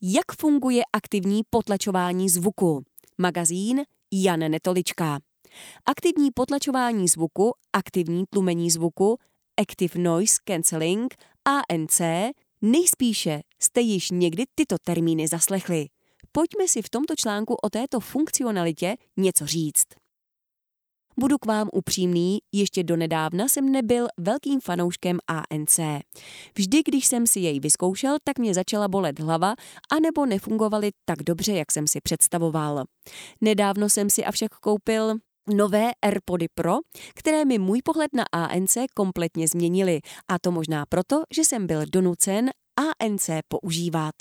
Jak funguje aktivní potlačování zvuku? Magazín Jan Netolička. Aktivní potlačování zvuku, aktivní tlumení zvuku, Active Noise Cancelling, ANC, nejspíše jste již někdy tyto termíny zaslechli. Pojďme si v tomto článku o této funkcionalitě něco říct. Budu k vám upřímný, ještě donedávna jsem nebyl velkým fanouškem ANC. Vždy, když jsem si jej vyzkoušel, tak mě začala bolet hlava, anebo nefungovaly tak dobře, jak jsem si představoval. Nedávno jsem si avšak koupil nové AirPody Pro, které mi můj pohled na ANC kompletně změnily, a to možná proto, že jsem byl donucen ANC používat.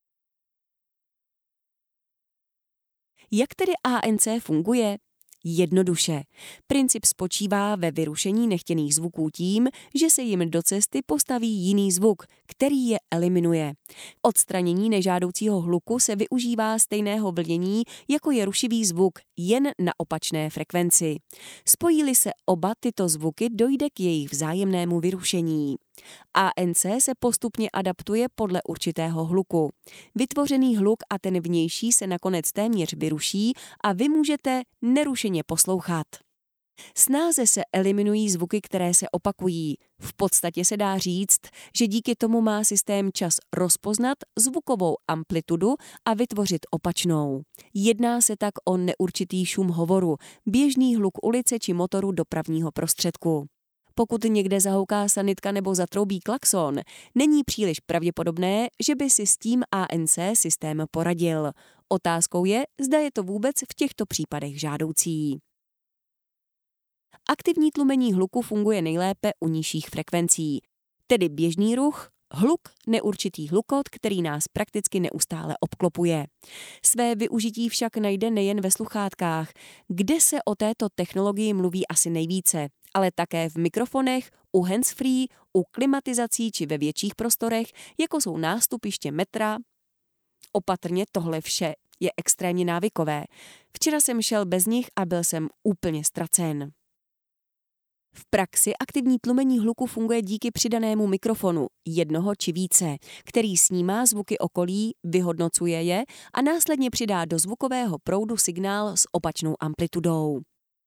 Jak tedy ANC funguje? Jednoduše. Princip spočívá ve vyrušení nechtěných zvuků tím, že se jim do cesty postaví jiný zvuk, který je eliminuje. Odstranění nežádoucího hluku se využívá stejného vlnění, jako je rušivý zvuk, jen na opačné frekvenci. Spojí-li se oba tyto zvuky, dojde k jejich vzájemnému vyrušení. ANC se postupně adaptuje podle určitého hluku. Vytvořený hluk a ten vnější se nakonec téměř vyruší a vy můžete nerušeně poslouchat. Snáze se eliminují zvuky, které se opakují. V podstatě se dá říct, že díky tomu má systém čas rozpoznat zvukovou amplitudu a vytvořit opačnou. Jedná se tak o neurčitý šum hovoru, běžný hluk ulice či motoru dopravního prostředku. Pokud někde zahouká sanitka nebo zatroubí klakson, není příliš pravděpodobné, že by si s tím ANC systém poradil. Otázkou je, zda je to vůbec v těchto případech žádoucí. Aktivní tlumení hluku funguje nejlépe u nižších frekvencí, tedy běžný ruch, hluk, neurčitý hlukot, který nás prakticky neustále obklopuje. Své využití však najde nejen ve sluchátkách, kde se o této technologii mluví asi nejvíce, ale také v mikrofonech, u handsfree, u klimatizací či ve větších prostorech, jako jsou nástupiště metra. Opatrně, tohle vše je extrémně návykové. Včera jsem šel bez nich a byl jsem úplně ztracen. V praxi aktivní tlumení hluku funguje díky přidanému mikrofonu, jednoho či více, který snímá zvuky okolí, vyhodnocuje je a následně přidá do zvukového proudu signál s opačnou amplitudou.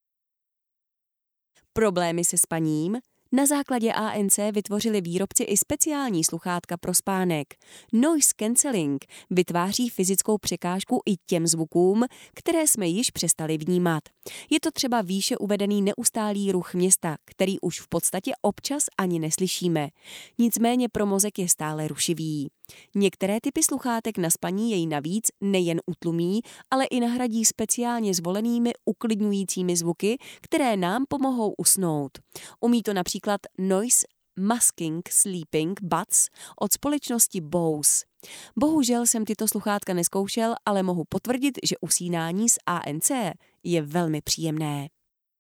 Problémy se spaním? Na základě ANC vytvořili výrobci i speciální sluchátka pro spánek. Noise cancelling vytváří fyzickou překážku i těm zvukům, které jsme již přestali vnímat. Je to třeba výše uvedený neustálý ruch města, který už v podstatě občas ani neslyšíme. Nicméně pro mozek je stále rušivý. Některé typy sluchátek na spaní jej navíc nejen utlumí, ale i nahradí speciálně zvolenými uklidňujícími zvuky, které nám pomohou usnout. Umí to například Noise Masking Sleeping Buds od společnosti Bose. Bohužel jsem tyto sluchátka nezkoušel, ale mohu potvrdit, že usínání s ANC je velmi příjemné.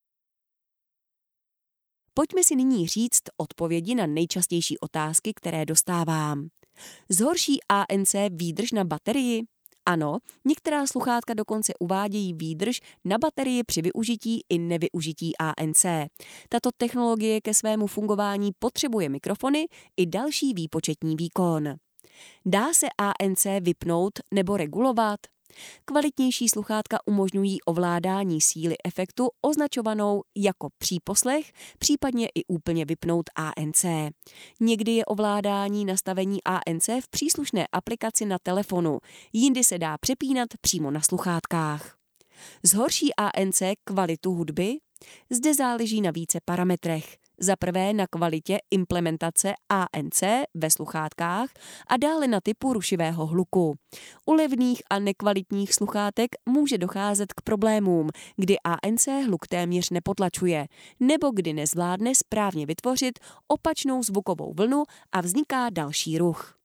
Pojďme si nyní říct odpovědi na nejčastější otázky, které dostávám. Zhorší ANC výdrž na baterii? Ano, některá sluchátka dokonce uvádějí výdrž na baterii při využití i nevyužití ANC. Tato technologie ke svému fungování potřebuje mikrofony i další výpočetní výkon. Dá se ANC vypnout nebo regulovat? Kvalitnější sluchátka umožňují ovládání síly efektu označovanou jako příposlech, případně i úplně vypnout ANC. Někdy je ovládání nastavení ANC v příslušné aplikaci na telefonu, jindy se dá přepínat přímo na sluchátkách. Zhorší ANC kvalitu hudby? Zde záleží na více parametrech. Za prvé na kvalitě implementace ANC ve sluchátkách a dále na typu rušivého hluku. U levných a nekvalitních sluchátek může docházet k problémům, kdy ANC hluk téměř nepotlačuje, nebo kdy nezvládne správně vytvořit opačnou zvukovou vlnu a vzniká další ruch.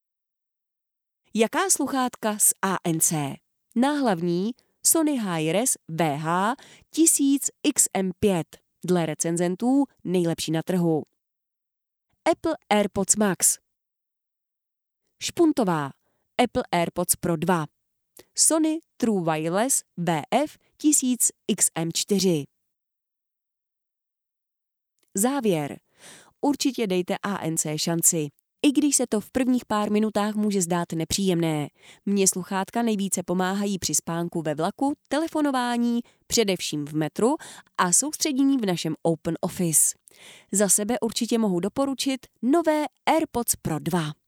Jaká sluchátka s ANC? Náhlavní Sony Hi-Res VH 1000 XM5. Dle recenzentů nejlepší na trhu. Apple AirPods Max. Špuntová. Apple AirPods Pro 2. Sony True Wireless VF 1000 XM4. Závěr. Určitě dejte ANC šanci. i když se to v prvních pár minutách může zdát nepříjemné. Mně sluchátka nejvíce pomáhají při spánku ve vlaku, telefonování, především v metru a soustředění v našem Open Office. Za sebe určitě mohu doporučit nové AirPods Pro 2.